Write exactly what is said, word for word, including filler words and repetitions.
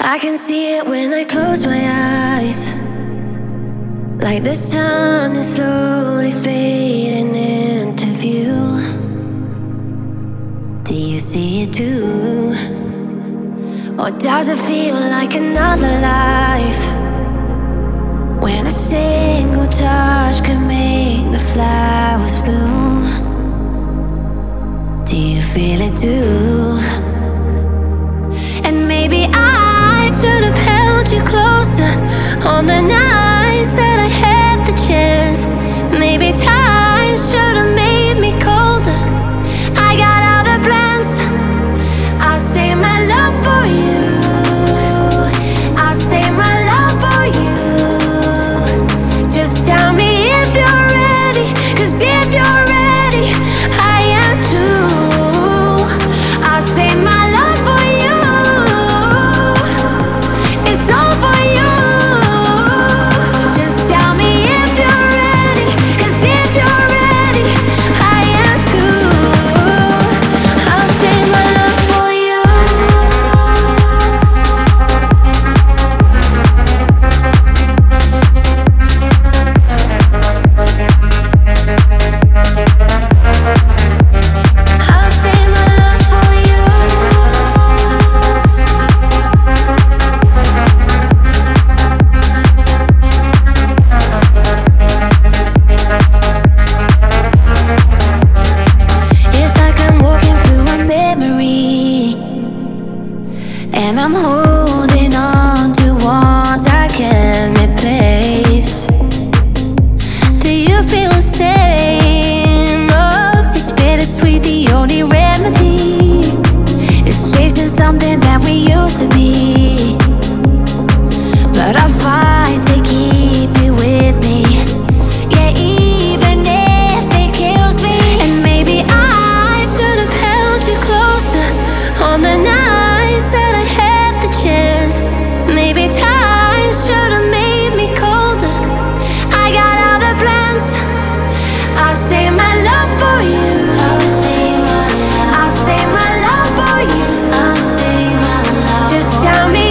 I can see it when I close my eyes, like the sun is slowly fading into view. Do you see it too? Or does it feel like another life, when a single touch can make the flowers bloom? Do you feel it too? And maybe I should have held you closer on the nights that I had the chance. Maybe time should have made me colder. I got other plans. I'll save my love for you. I'll save my love for you. Just tell me if you're ready, 'cause if you're ready, I am too. I'll save my love for you. It's all for you. Just tell me if you're ready, 'cause if you're ready, I am too. I'll save my love for you. I'll save my love for you. It's like I'm walking through a memory, and I'm holding on to ones I can't replace. Do you feel the same? Oh, it's bittersweet, the only remedy is chasing something that we used to be. But I fight to keep you with me, yeah, even if it kills me. And maybe I should have held you closer on the nights that I had the chance. Maybe time should have made me colder. I got other plans. I'll save my love for you. I'll save my love. I'll save my love for you. I'll save my love. Just tell me